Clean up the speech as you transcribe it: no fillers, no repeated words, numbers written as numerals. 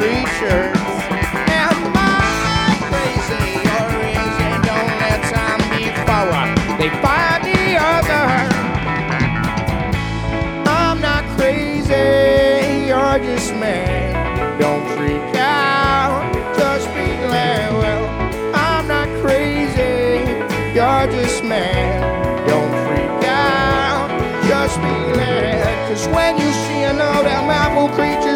creatures. Am I crazy or is it only time before they find the other? I'm not crazy, you're just mad. Don't freak out, just be glad. Well, I'm not crazy, you're just mad. Don't freak out, just be glad. 'Cause when you see another marvel creature